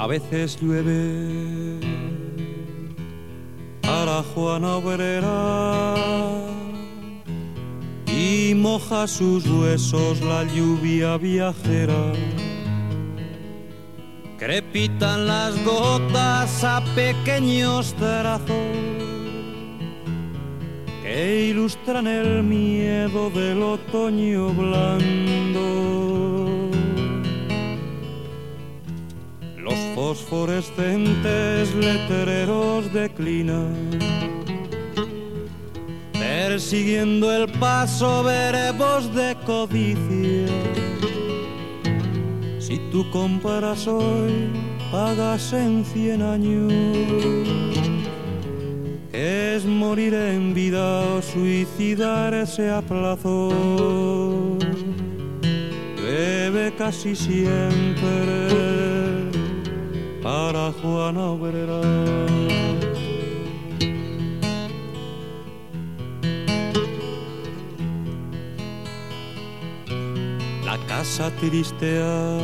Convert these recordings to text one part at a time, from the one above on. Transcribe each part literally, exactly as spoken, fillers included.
A veces llueve para Juana Obrera y moja sus huesos la lluvia viajera. Crepitan las gotas a pequeños trazos que ilustran el miedo del otoño blando. Los fosforescentes letreros declinan, persiguiendo el paso verbos de codicia. Si tú compras hoy, pagas en cien años. Es morir en vida o suicidarse a plazo. Llueve casi siempre para Juana Obrera. La casa tristea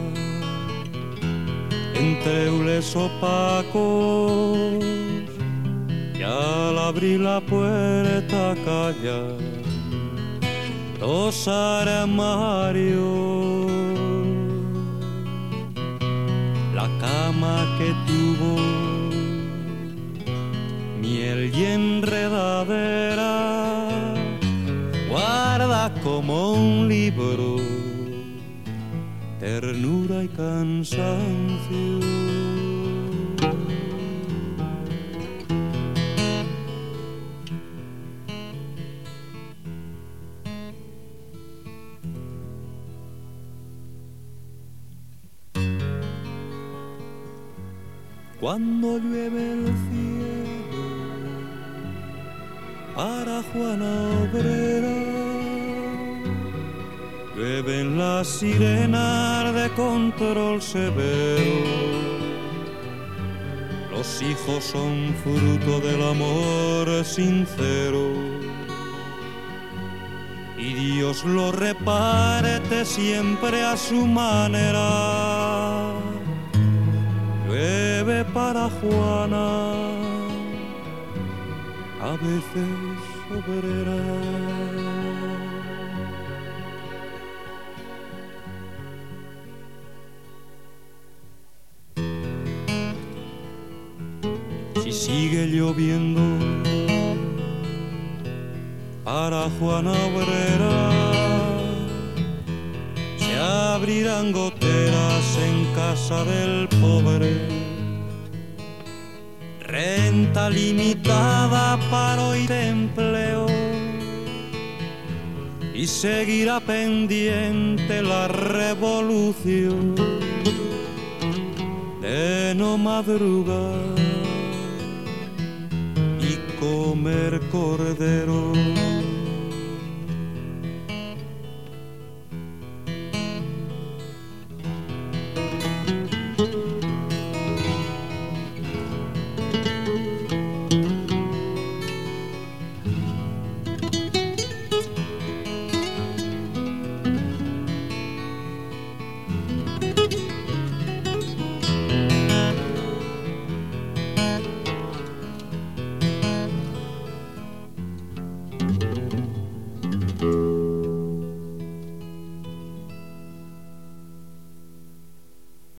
entre hules opacos, y al abrir la puerta calla los armarios. La cama que tuvo miel y enredadera guarda como un libro ternura y cansancio. Cuando llueve el cielo para Juana Obrera, llueven las sirenas de control severo. Los hijos son fruto del amor sincero y Dios lo reparte siempre a su manera. Llueve para Juana, a veces obrera. Si sigue lloviendo para Juana Obrera, se abrirán goteras en casa del pobre. Renta limitada, paro y empleo, y seguirá pendiente la revolución de no madrugar y comer cordero.